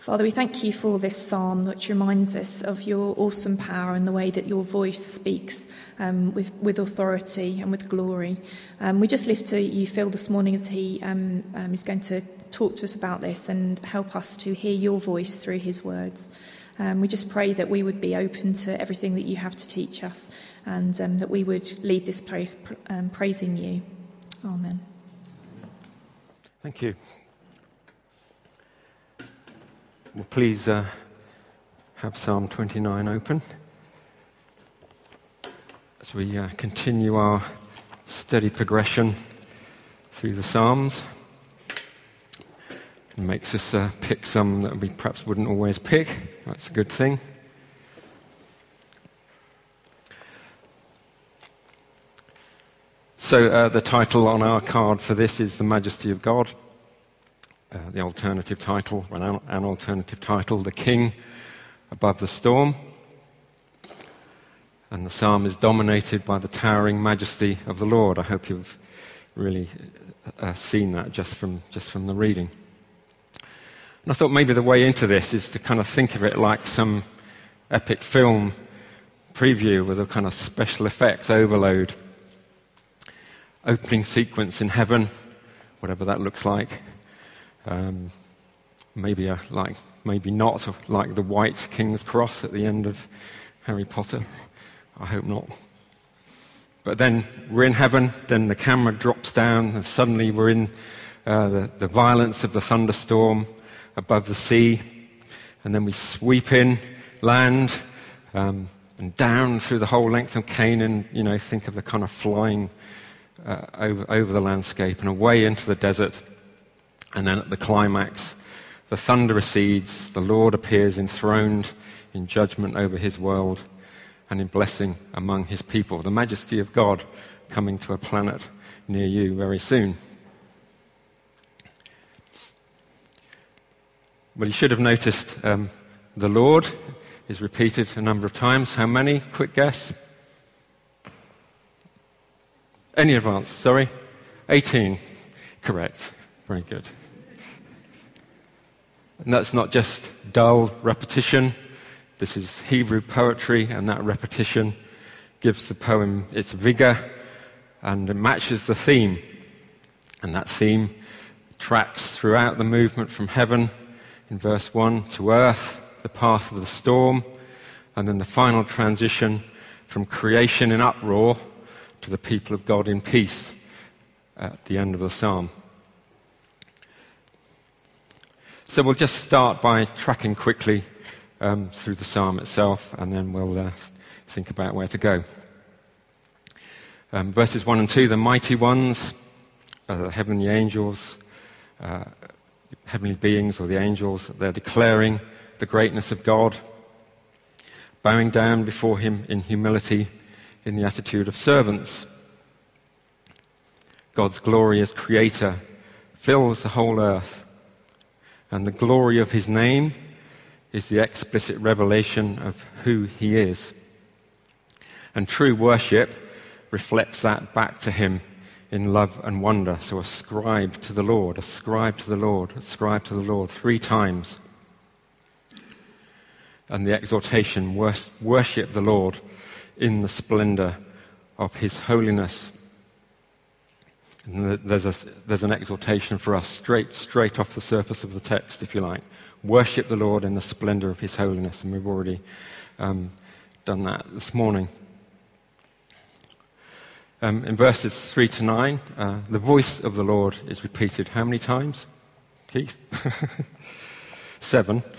Father, we thank you for this psalm, which reminds us of your awesome power and the way that your voice speaks with authority and with glory. We just lift to you, Phil, this morning as he is going to talk to us about this and help us to hear your voice through his words. We just pray that we would be open to everything that you have to teach us, and that we would leave this place praising you. Amen. Thank you. Well, please have Psalm 29 open as we continue our steady progression through the Psalms. It makes us pick some that we perhaps wouldn't always pick. That's a good thing. So the title on our card for this is The Majesty of God. The alternative title, an alternative title, The King Above the Storm. And the psalm is dominated by the towering majesty of the Lord. I hope you've really seen that just from the reading. And I thought maybe the way into this is to kind of think of it like some epic film preview with a kind of special effects overload. Opening sequence in heaven, whatever that looks like. Maybe not like the white King's Cross at the end of Harry Potter. I hope not. But then we're in heaven, then the camera drops down, and suddenly we're in the violence of the thunderstorm above the sea, and then we sweep in land and down through the whole length of Canaan. You know, think of the kind of flying over the landscape and away into the desert. And then at the climax, the thunder recedes, the Lord appears enthroned in judgment over his world and in blessing among his people. The majesty of God coming to a planet near you very soon. Well, you should have noticed the Lord is repeated a number of times. How many? Quick guess. Any advance? Sorry? 18. Correct. Very good. And that's not just dull repetition. This is Hebrew poetry, and that repetition gives the poem its vigor and it matches the theme. And that theme tracks throughout the movement from heaven in verse 1 to earth, the path of the storm, and then the final transition from creation in uproar to the people of God in peace at the end of the psalm. So we'll just start by tracking quickly through the psalm itself, and then we'll think about where to go. Verses 1 and 2, the mighty ones, the heavenly angels, heavenly beings or the angels, they're declaring the greatness of God, bowing down before him in humility in the attitude of servants. God's glory as creator fills the whole earth. And the glory of his name is the explicit revelation of who he is. And true worship reflects that back to him in love and wonder. So ascribe to the Lord, ascribe to the Lord, ascribe to the Lord 3 times. And the exhortation, worship the Lord in the splendor of his holiness. And there's an exhortation for us straight off the surface of the text, if you like. Worship the Lord in the splendor of his holiness. And we've already done that this morning. In verses 3 to 9, the voice of the Lord is repeated how many times? Keith? 7.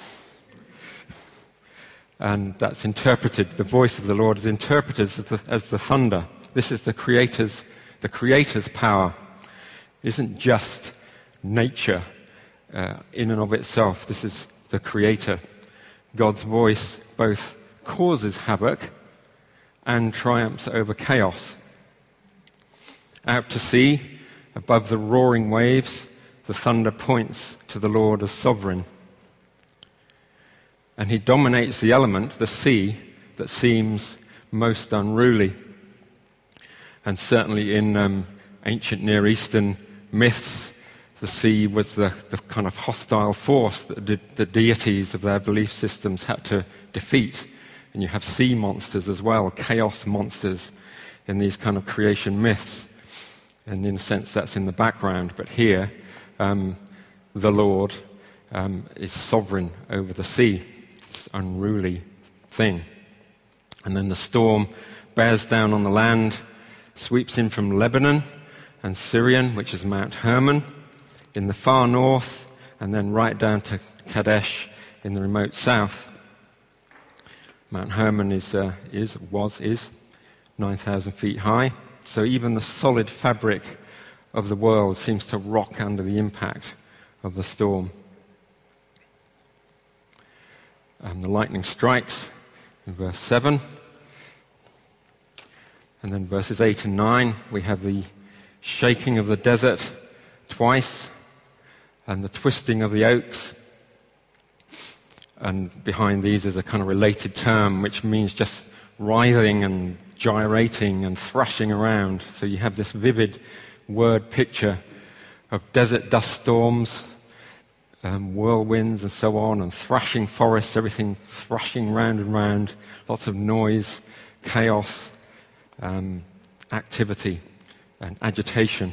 And that's interpreted, the voice of the Lord is interpreted as the thunder. This is the Creator's power. It isn't just nature in and of itself. This is the Creator. God's voice both causes havoc and triumphs over chaos. Out to sea, above the roaring waves, the thunder points to the Lord as sovereign. And he dominates the element, the sea, that seems most unruly. And certainly in ancient Near Eastern myths, the sea was the kind of hostile force that the deities of their belief systems had to defeat. And you have sea monsters as well, chaos monsters in these kind of creation myths. And in a sense, that's in the background. But here, the Lord is sovereign over the sea, this unruly thing. And then the storm bears down on the land, sweeps in from Lebanon and Sirion, which is Mount Hermon, in the far north, and then right down to Kadesh in the remote south. Mount Hermon is 9,000 feet high, so even the solid fabric of the world seems to rock under the impact of the storm. And the lightning strikes in verse 7. And then verses 8 and 9, we have the shaking of the desert twice, and the twisting of the oaks. And behind these is a kind of related term, which means just writhing and gyrating and thrashing around. So you have this vivid word picture of desert dust storms, whirlwinds and so on, and thrashing forests, everything thrashing round and round, lots of noise, chaos, activity and agitation.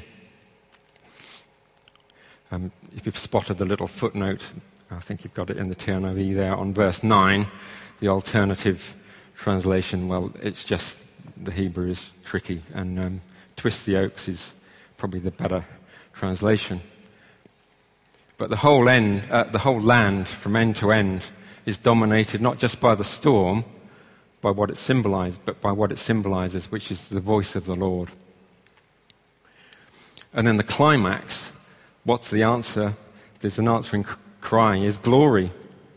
If you've spotted the little footnote, I think you've got it in the TNV there, on verse 9, the alternative translation, well, it's just the Hebrew is tricky, and twist the oaks is probably the better translation. But the whole land, from end to end, is dominated not just by the storm, by what it symbolizes, but by what it symbolizes, which is the voice of the Lord. And then the climax, what's the answer? There's an answering cry, is glory.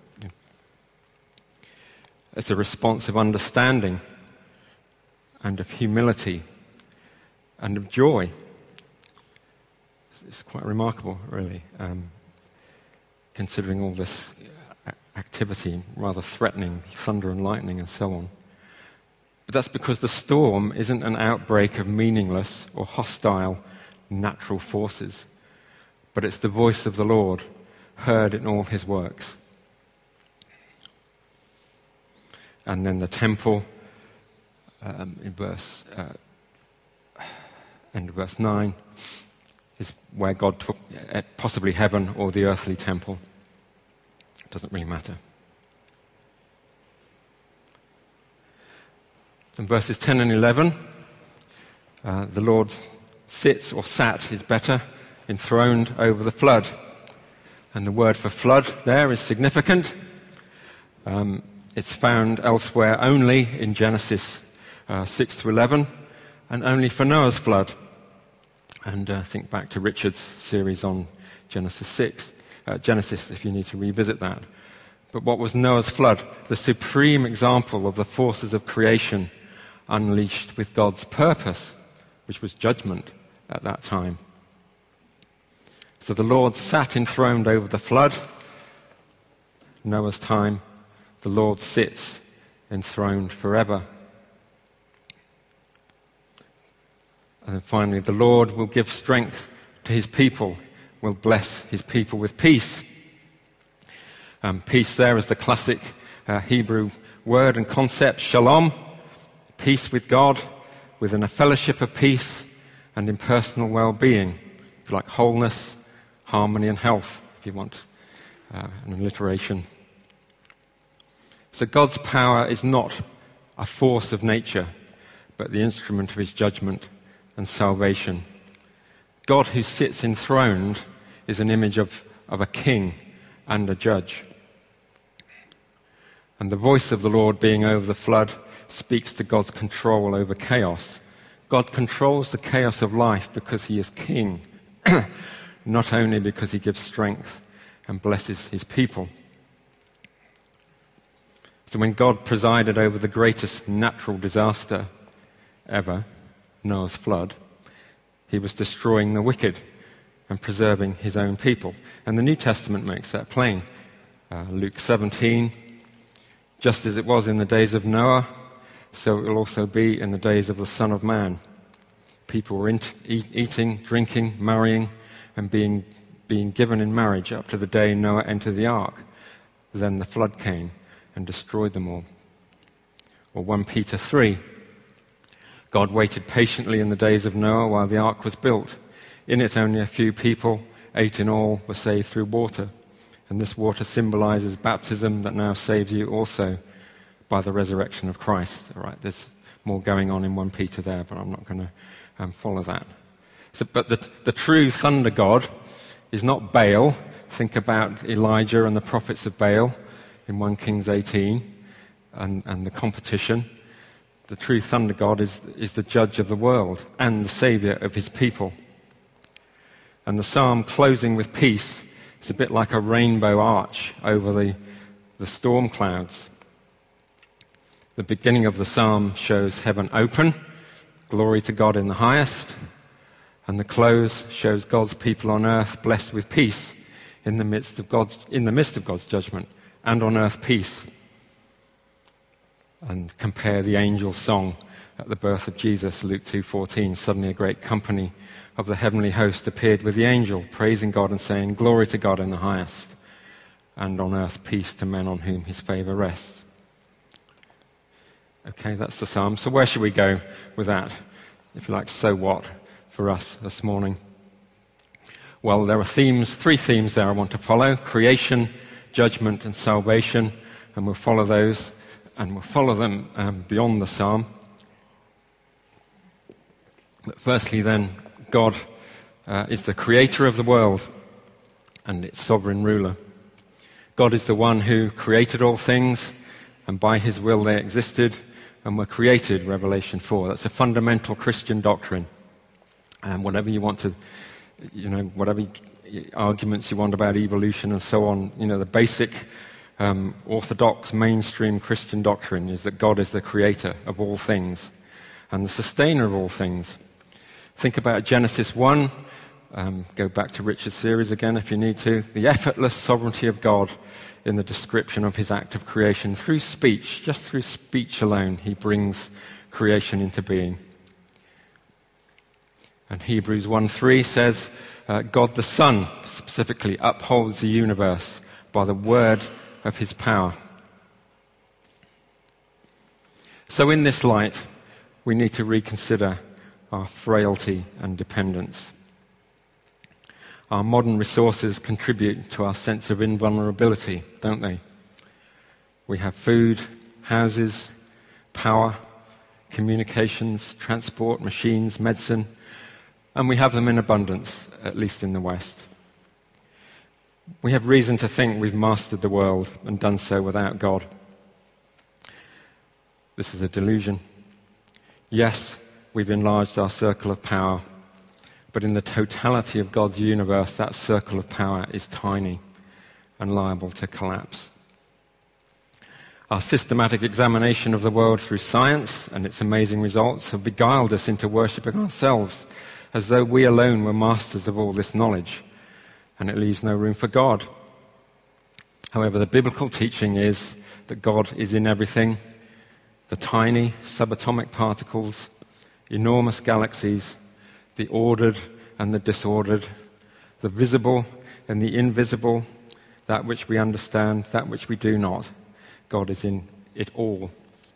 It's a response of understanding and of humility and of joy. It's quite remarkable, really, considering all this activity, rather threatening, thunder and lightning and so on. But that's because the storm isn't an outbreak of meaningless or hostile natural forces, but it's the voice of the Lord heard in all his works. And then the temple, in end of verse 9, is where God took, possibly heaven or the earthly temple. It doesn't really matter. In verses 10 and 11, the Lord sits, or sat is better, enthroned over the flood. And the word for flood there is significant. It's found elsewhere only in Genesis 6 to 11, and only for Noah's flood. And think back to Richard's series on Genesis 6. Genesis, if you need to revisit that. But what was Noah's flood? The supreme example of the forces of creation unleashed with God's purpose, which was judgment at that time. So the Lord sat enthroned over the flood. Noah's time, the Lord sits enthroned forever. And then finally, the Lord will give strength to his people, will bless his people with peace. Peace there is the classic Hebrew word and concept, shalom, peace with God, within a fellowship of peace and in personal well-being, if you like wholeness, harmony and health, if you want an alliteration. So God's power is not a force of nature, but the instrument of his judgment and salvation. God who sits enthroned is an image of a king and a judge. And the voice of the Lord being over the flood speaks to God's control over chaos. God controls the chaos of life because he is king, not only because he gives strength and blesses his people. So when God presided over the greatest natural disaster ever, Noah's flood, he was destroying the wicked and preserving his own people. And the New Testament makes that plain. Luke 17, just as it was in the days of Noah, so it will also be in the days of the Son of Man. People were eating, drinking, marrying, and being being given in marriage up to the day Noah entered the ark. Then the flood came and destroyed them all. Or 1 Peter 3. God waited patiently in the days of Noah while the ark was built. In it only a few people, 8 in all, were saved through water. And this water symbolizes baptism that now saves you also by the resurrection of Christ. All right, there's more going on in 1 Peter there, but I'm not going to follow that. But the true thunder God is not Baal. Think about Elijah and the prophets of Baal in 1 Kings 18 and the competition. The true thunder God is the judge of the world and the saviour of his people. And the psalm closing with peace is a bit like a rainbow arch over the storm clouds. The beginning of the psalm shows heaven open, glory to God in the highest, and the close shows God's people on earth blessed with peace in the midst of God's judgment, and on earth peace. And compare the angel's song at the birth of Jesus, Luke 2:14. Suddenly a great company of the heavenly host appeared with the angel, praising God and saying, "Glory to God in the highest, and on earth peace to men on whom his favour rests." Okay, that's the psalm. So where should we go with that? If you like, so what for us this morning? Well, there are three themes there I want to follow: creation, judgment, and salvation. And we'll follow those, and we'll follow them beyond the psalm. But firstly then, God is the creator of the world and its sovereign ruler. God is the one who created all things, and by his will they existed and were created, Revelation 4. That's a fundamental Christian doctrine. And whatever you want to, whatever arguments you want about evolution and so on, the basic orthodox mainstream Christian doctrine is that God is the creator of all things and the sustainer of all things. Think about Genesis 1. Go back to Richard's series again if you need to. The effortless sovereignty of God in the description of his act of creation. Through speech, just through speech alone, he brings creation into being. And Hebrews 1:3 says, God the Son specifically upholds the universe by the word of his power. So in this light, we need to reconsider our frailty and dependence. Our modern resources contribute to our sense of invulnerability, don't they? We have food, houses, power, communications, transport, machines, medicine, and we have them in abundance, at least in the West. We have reason to think we've mastered the world and done so without God. This is a delusion. Yes, we've enlarged our circle of power, but in the totality of God's universe, that circle of power is tiny and liable to collapse. Our systematic examination of the world through science and its amazing results have beguiled us into worshipping ourselves as though we alone were masters of all this knowledge, and it leaves no room for God. However, the biblical teaching is that God is in everything: the tiny subatomic particles, enormous galaxies, the ordered and the disordered, the visible and the invisible, that which we understand, that which we do not. God is in it all.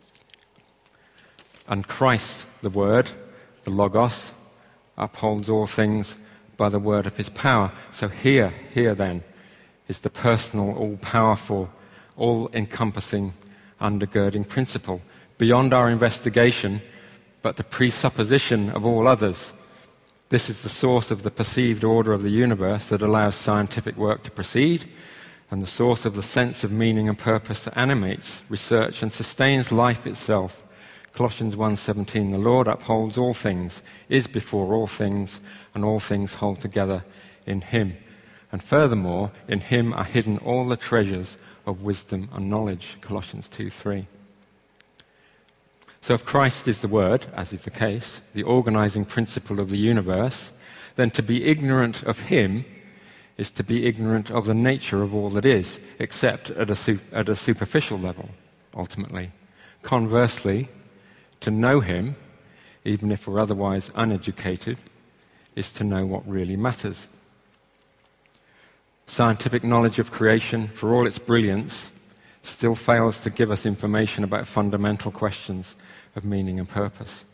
And Christ, the Word, the Logos, upholds all things by the word of his power. So here then is the personal, all-powerful, all-encompassing, undergirding principle, beyond our investigation, but the presupposition of all others. This is the source of the perceived order of the universe that allows scientific work to proceed, and the source of the sense of meaning and purpose that animates research and sustains life itself. Colossians 1:17, the Lord upholds all things, is before all things, and all things hold together in him. And furthermore, in him are hidden all the treasures of wisdom and knowledge. Colossians 2:3. So if Christ is the Word, as is the case, the organizing principle of the universe, then to be ignorant of him is to be ignorant of the nature of all that is, except at a superficial level, ultimately. Conversely, to know him, even if we're otherwise uneducated, is to know what really matters. Scientific knowledge of creation, for all its brilliance, still fails to give us information about fundamental questions of meaning and purpose.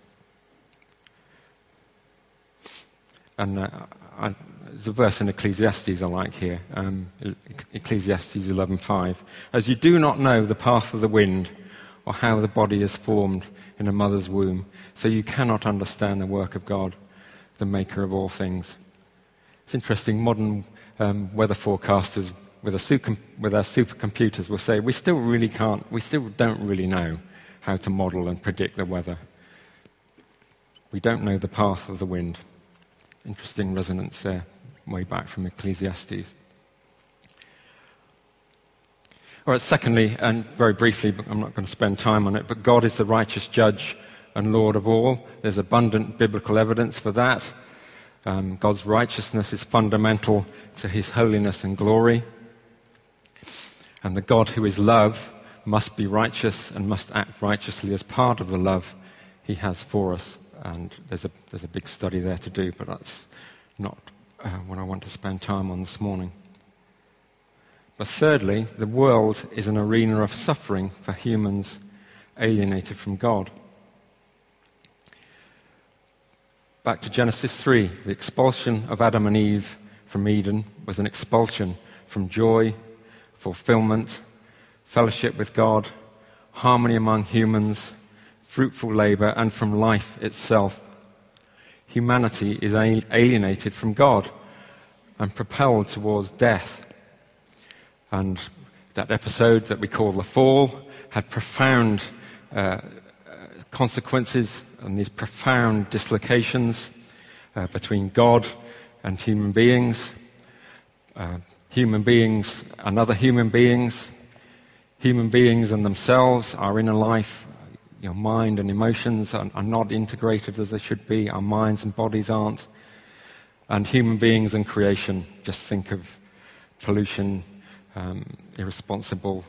And there's a verse in Ecclesiastes I like here, Ecclesiastes 11:5. As you do not know the path of the wind, or how the body is formed in a mother's womb, so you cannot understand the work of God, the maker of all things. It's interesting, modern weather forecasters with our supercomputers will say, we still don't really know how to model and predict the weather. We don't know the path of the wind. Interesting resonance there, way back from Ecclesiastes. All right, secondly, and very briefly, but I'm not going to spend time on it, but God is the righteous judge and Lord of all. There's abundant biblical evidence for that. God's righteousness is fundamental to his holiness and glory. And the God who is love must be righteous and must act righteously as part of the love he has for us. And there's a big study there to do, but that's not what I want to spend time on this morning. But thirdly, the world is an arena of suffering for humans alienated from God. Back to Genesis 3, the expulsion of Adam and Eve from Eden was an expulsion from joy, fulfillment, fellowship with God, harmony among humans, fruitful labor, and from life itself. Humanity is alienated from God and propelled towards death. And that episode that we call the fall had profound consequences and these profound dislocations between God and human beings and other human beings and themselves, our inner life, mind and emotions are not integrated as they should be. Our minds and bodies aren't. And human beings and creation, just think of pollution, irresponsible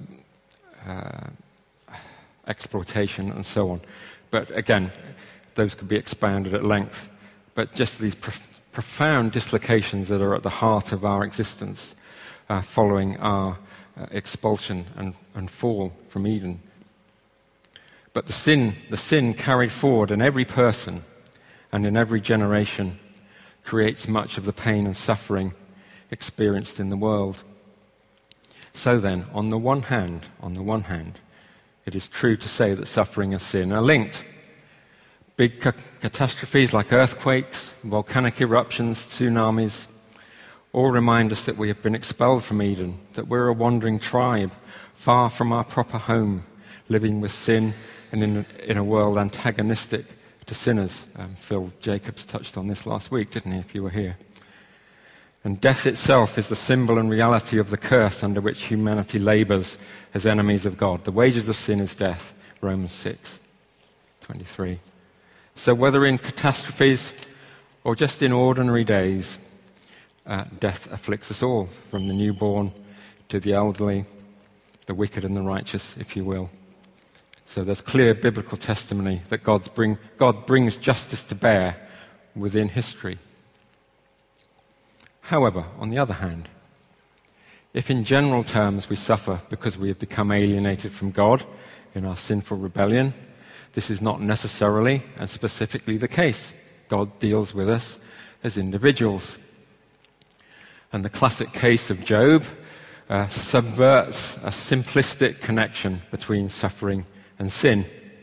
exploitation, and so on. But again, those could be expanded at length. But just these profound dislocations that are at the heart of our existence following our expulsion and fall from Eden. But the sin carried forward in every person and in every generation creates much of the pain and suffering experienced in the world. So then, on the one hand, it is true to say that suffering and sin are linked. Big catastrophes like earthquakes, volcanic eruptions, tsunamis, all remind us that we have been expelled from Eden, that we're a wandering tribe, far from our proper home, living with sin and in a world antagonistic to sinners. Phil Jacobs touched on this last week, didn't he, if you were here? And death itself is the symbol and reality of the curse under which humanity labors as enemies of God. The wages of sin is death, Romans 6:23. So whether in catastrophes or just in ordinary days, death afflicts us all, from the newborn to the elderly, the wicked and the righteous, if you will. So there's clear biblical testimony that God brings justice to bear within history. However, on the other hand, if in general terms we suffer because we have become alienated from God in our sinful rebellion, this is not necessarily and specifically the case. God deals with us as individuals. And the classic case of Job subverts a simplistic connection between suffering and sin.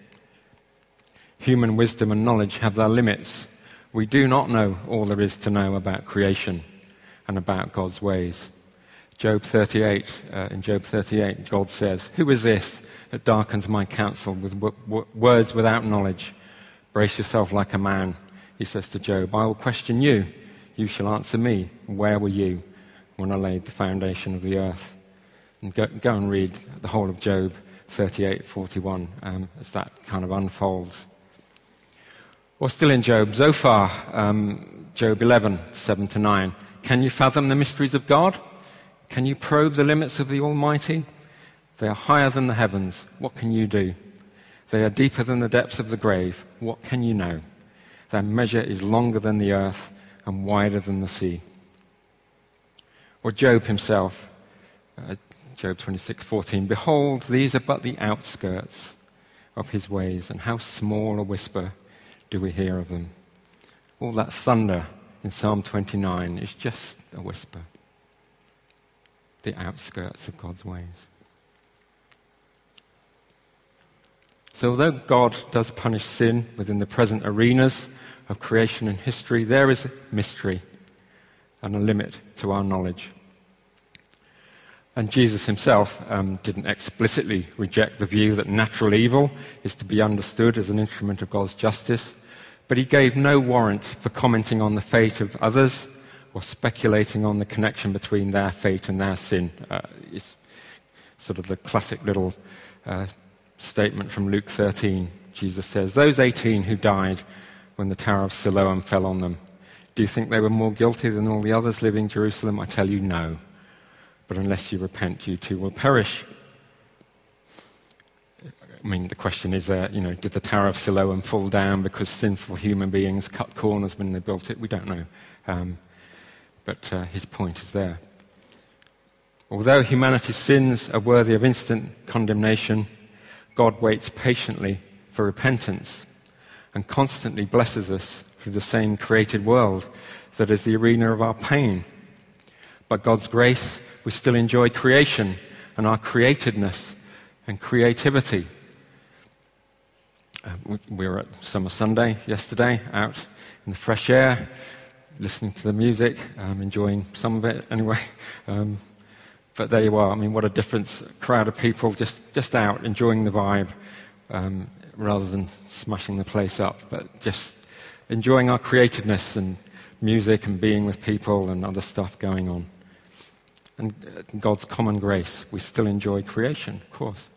Human wisdom and knowledge have their limits. We do not know all there is to know about creation and about God's ways. In Job 38, God says, "Who is this that darkens my counsel with words without knowledge? Brace yourself like a man," he says to Job. "I will question you. You shall answer me. Where were you when I laid the foundation of the earth?" And go and read the whole of Job 38:41 as that kind of unfolds. Or still in Job, Zophar, Job 11:7-9. "Can you fathom the mysteries of God? Can you probe the limits of the Almighty? They are higher than the heavens. What can you do? They are deeper than the depths of the grave. What can you know? Their measure is longer than the earth and wider than the sea." Or Job himself, Job 26:14, "Behold, these are but the outskirts of his ways, and how small a whisper do we hear of them." All that thunder in Psalm 29 is just a whisper. The outskirts of God's ways. So although God does punish sin within the present arenas of creation and history, there is a mystery and a limit to our knowledge. And Jesus himself didn't explicitly reject the view that natural evil is to be understood as an instrument of God's justice, but he gave no warrant for commenting on the fate of others or speculating on the connection between their fate and their sin. It's sort of the classic little statement from Luke 13. Jesus says, "Those 18 who died when the Tower of Siloam fell on them, do you think they were more guilty than all the others living in Jerusalem? I tell you, no. But unless you repent, you too will perish." I mean, the question is, did the Tower of Siloam fall down because sinful human beings cut corners when they built it? We don't know. But his point is there. Although humanity's sins are worthy of instant condemnation, God waits patiently for repentance and constantly blesses us through the same created world that is the arena of our pain. By God's grace, we still enjoy creation and our createdness and creativity. We were at Summer Sunday yesterday, out in the fresh air, listening to the music, enjoying some of it anyway. But there you are. I mean, what a difference. A crowd of people just out, enjoying the vibe, rather than smashing the place up, but just enjoying our createdness and music and being with people and other stuff going on. And God's common grace, we still enjoy creation, of course.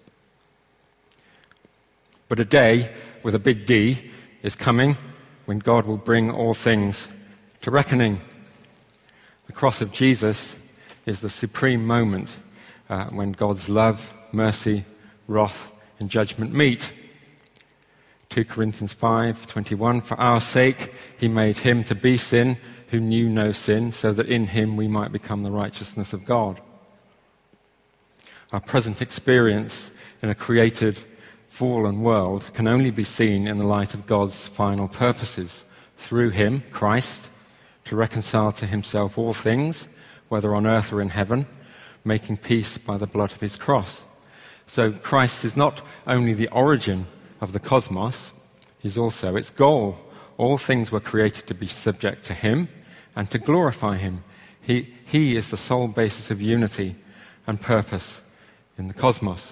But a day with a big D is coming when God will bring all things to reckoning. The cross of Jesus is the supreme moment when God's love, mercy, wrath, and judgment meet. 2 Corinthians 5:21, "For our sake he made him to be sin who knew no sin, so that in him we might become the righteousness of God." Our present experience in a created, fallen world can only be seen in the light of God's final purposes through him, Christ, to reconcile to himself all things, whether on earth or in heaven, making peace by the blood of his cross. So Christ is not only the origin of the cosmos, he's also its goal. All things were created to be subject to him and to glorify him. He is the sole basis of unity and purpose in the cosmos.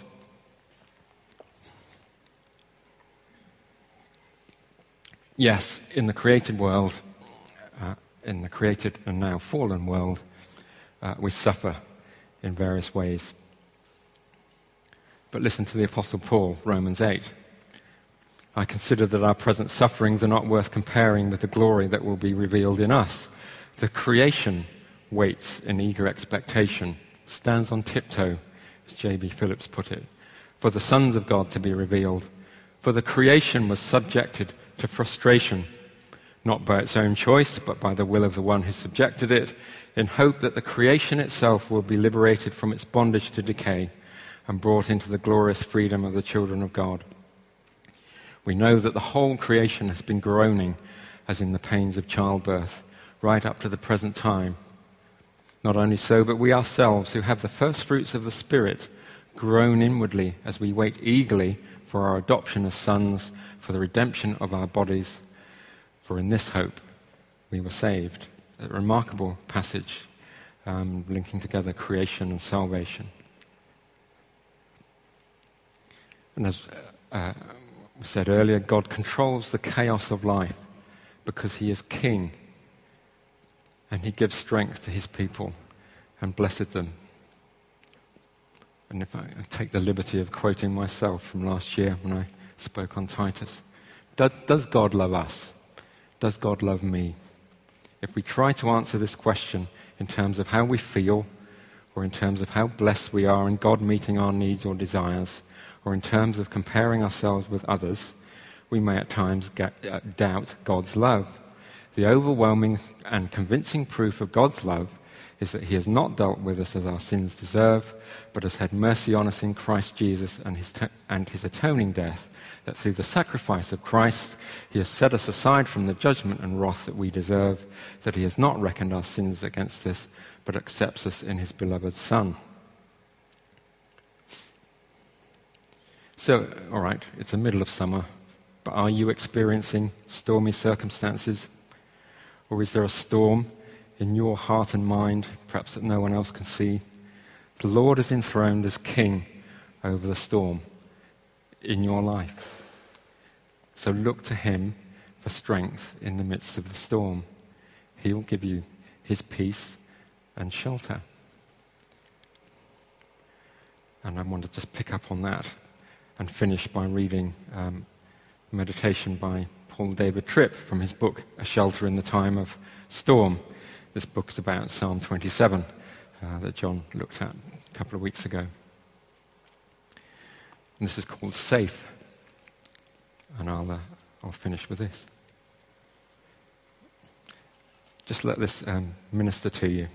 Yes, in the created world, in the created and now fallen world, we suffer in various ways. But listen to the Apostle Paul, Romans 8. "I consider that our present sufferings are not worth comparing with the glory that will be revealed in us. The creation waits in eager expectation, stands on tiptoe," as J.B. Phillips put it, "for the sons of God to be revealed. For the creation was subjected to frustration, not by its own choice, but by the will of the one who subjected it, in hope that the creation itself will be liberated from its bondage to decay and brought into the glorious freedom of the children of God. We know that the whole creation has been groaning as in the pains of childbirth, right up to the present time. Not only so, but we ourselves, who have the first fruits of the Spirit, groan inwardly as we wait eagerly for our adoption as sons, for the redemption of our bodies. For in this hope we were saved." A remarkable passage linking together creation and salvation. And as we said earlier, God controls the chaos of life because he is king, and he gives strength to his people and blessed them. And if I take the liberty of quoting myself from last year when I spoke on Titus, does God love us? Does God love me? If we try to answer this question in terms of how we feel, or in terms of how blessed we are in God meeting our needs or desires, or in terms of comparing ourselves with others, we may at times doubt God's love. The overwhelming and convincing proof of God's love is that he has not dealt with us as our sins deserve, but has had mercy on us in Christ Jesus and his atoning death, that through the sacrifice of Christ he has set us aside from the judgment and wrath that we deserve, that he has not reckoned our sins against us, but accepts us in his beloved Son. So, all right, it's the middle of summer, but are you experiencing stormy circumstances? Or is there a storm in your heart and mind, perhaps that no one else can see? The Lord is enthroned as King over the storm in your life. So look to him for strength in the midst of the storm. He will give you his peace and shelter. And I want to just pick up on that and finish by reading meditation by Paul David Tripp from his book, A Shelter in the Time of Storm. This book's about Psalm 27 that John looked at a couple of weeks ago. And this is called Safe. And I'll finish with this. Just let this minister to you.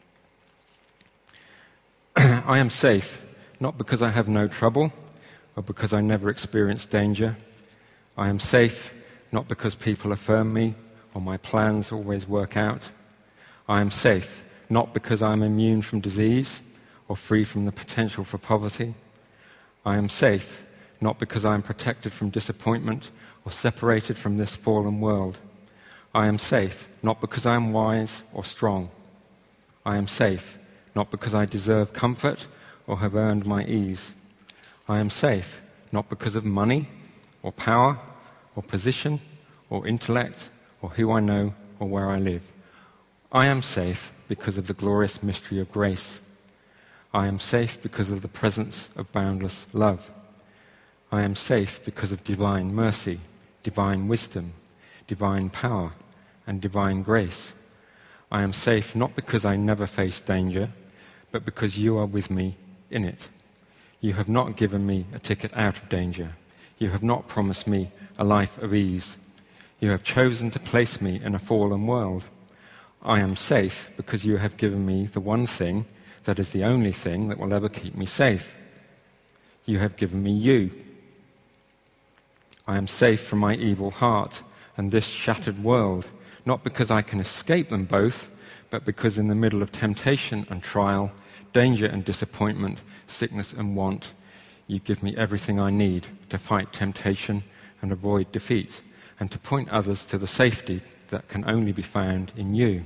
I am safe, not because I have no trouble, or because I never experience danger. I am safe, not because people affirm me, or my plans always work out. I am safe, not because I am immune from disease, or free from the potential for poverty. I am safe, not because I am protected from disappointment, or separated from this fallen world. I am safe, not because I am wise or strong. I am safe, not because I deserve comfort or have earned my ease. I am safe, not because of money or power or position or intellect or who I know or where I live. I am safe because of the glorious mystery of grace. I am safe because of the presence of boundless love. I am safe because of divine mercy, divine wisdom, divine power, and divine grace. I am safe not because I never face danger, but because you are with me in it. You have not given me a ticket out of danger. You have not promised me a life of ease. You have chosen to place me in a fallen world. I am safe because you have given me the one thing that is the only thing that will ever keep me safe. You have given me you. I am safe from my evil heart and this shattered world, not because I can escape them both, but because in the middle of temptation and trial, danger and disappointment, sickness and want, you give me everything I need to fight temptation and avoid defeat, and to point others to the safety that can only be found in you.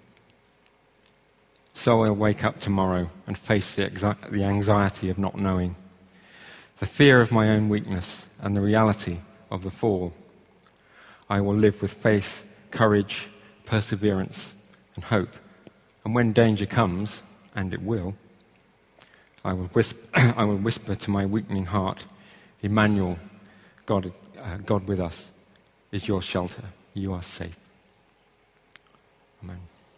So I'll wake up tomorrow and face the anxiety of not knowing, the fear of my own weakness, and the reality of the fall. I will live with faith, courage, perseverance, and hope. And when danger comes, and it will, I will whisper to my weakening heart, Emmanuel, God with us, is your shelter. You are safe. Amen.